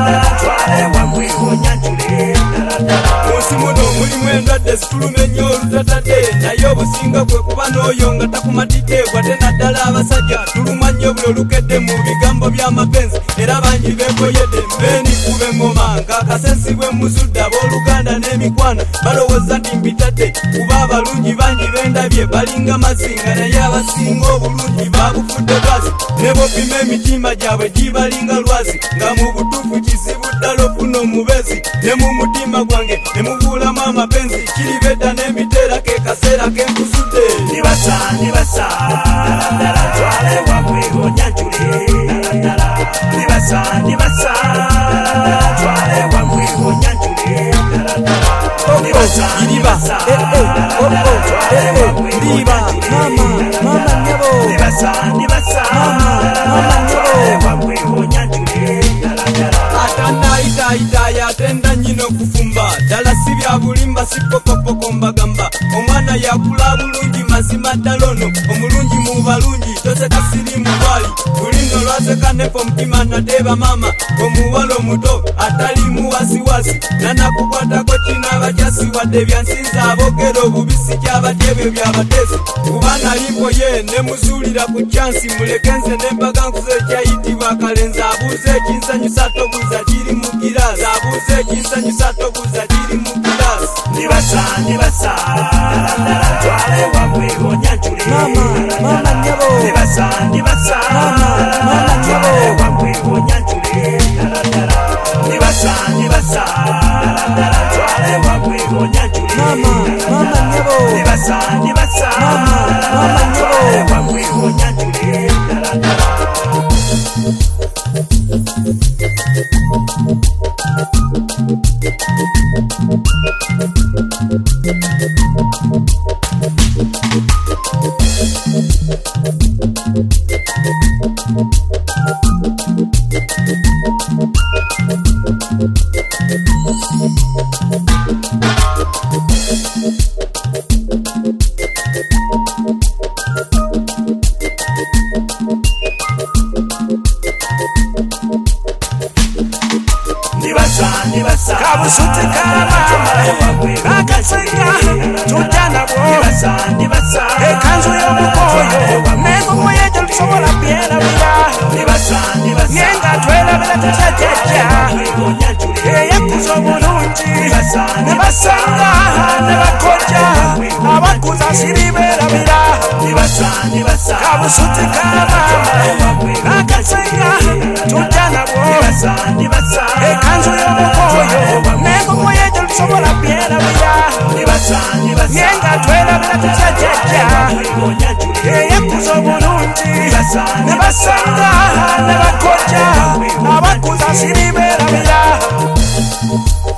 twale wamwe onyanjule Osimuno mulimu endwadde zituluma nnyo olutatadde naye obusinga kwe kuba n'oyo nga takumatidde wadde naddala abasajja tuluma nnyo buli olukedde mu bigambo by'amapenzi era bangi beekoyedde mbeeni kuba engoma ng'akasensibwe muzudde ab'oluganda n'emikwano balowooza nti mbitadde kuba abalungi bangi bendabye balinga mazinga naye abasinga obulungi baabufudde bwazi ne bopima emitima gyabwe gibalinga lwazi nga mu butuufu kizibu ddala ofuna omubezi ne mu mutima gwange ne mubuulamu amapenzi kiribedda n'emiteera ke kaseera kenkuzudde nibasa twale wamwe onyanjule nibasa twale wamwe onyanjule iriba iriba mama nyabo twale wamwe onyanjule atandayitaayitaaya atenda nnyina okufumba ddala si bya bulimba si pokopoko mbagamba omwana yakula bulungi mazima ddala ono omulungi mu balungi toseka siri mubali bulino lwaseka nefa omutima nateeba maama omuwala omuto atalimu wasiwasi nanakukwatako kina abajasi wadde byansinza aboogera obubisi kyabadde ebyo byabateesi kuba nalimpo ye ne muzuulira ku kyansi muleke nze nembaga nkuza ekyayitibwa kalenzi abuuza ekinsanyusa tobuuza kiri mu girasi abuuza ekinsanyusa tobuuza kiri mu girasi nibasa twale wamwe onyanjule mama nyabo nibasa twale wamwe onyanjule nibasa twale wamwe onyanjule mama nyabo nibasa twale wamwe onyanjule nibasa kabusuti kama akatsenga tujana nibasa ekanzu y'omukoyo n'engogo yejo lusobola byerabira nyenga twerabira tutyajeja eyakuza obulungi ne basanga ne bakoja abakuza siriberabira kabusuti kama akatsenga tujana ekanzu y'omukoyo n'engogo yejo lusobola byerabira nyenga twerabira tutyajeja eyakuza obulungi ne basanga ne bakoja abakuza siriberabira